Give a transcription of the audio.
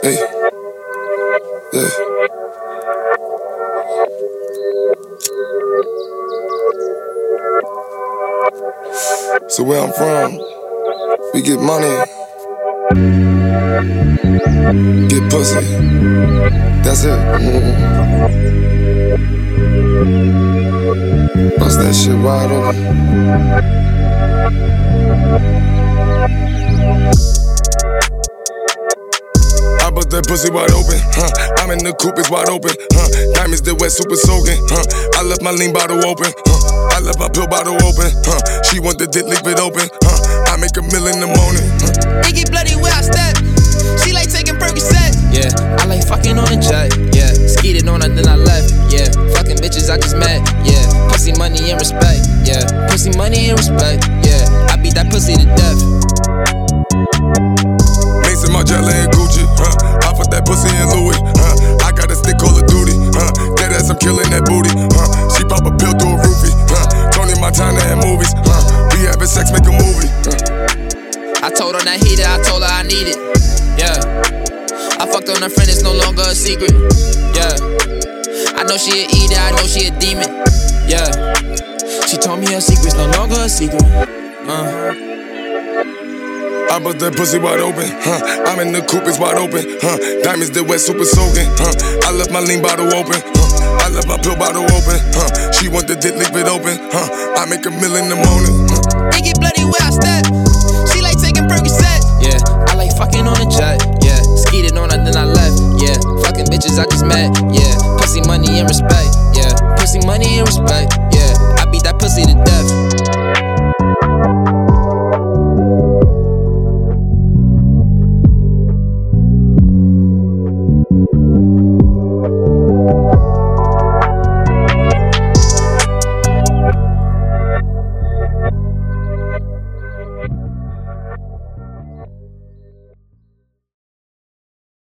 Hey, yeah. So where I'm from, we get money, get pussy. That's it. Bust that shit wide open. I bust that pussy wide open, I'm in the coupe, it's wide open, diamonds that wet, super soaking, I left my lean bottle open, I left my pill bottle open, she want the dick, leave it open, I make a meal in the morning. It get bloody where I step. She like taking Percocet. Yeah, I like fucking on a jet. Yeah, skeeted on her, then I left. Yeah, fucking bitches I just met. Yeah, pussy, money, and respect. Yeah, pussy, money, and respect. Yeah, I beat that pussy to death. Mason, Margiela, and Gucci, I put that pussy in Louis, I got a stick, Call of Duty, dead ass, I'm killing that booty, she pop a pill through a roofie, Tony Montana and movies, we having sex, make a movie. I told her that heater, I told her I need it. Yeah, I fucked on her friend, it's no longer a secret. Yeah, I know she a eater, I know she a demon. Yeah, she told me her secret's no longer a secret. I bust that pussy wide open, I'm in the coupe, it's wide open, diamonds that wet, super soaking, I left my lean bottle open, I left my pill bottle open, she want the dick, leave it open, I make a meal in the morning. It get bloody where I step. She like taking Percocet. Yeah, I like fucking on a jet.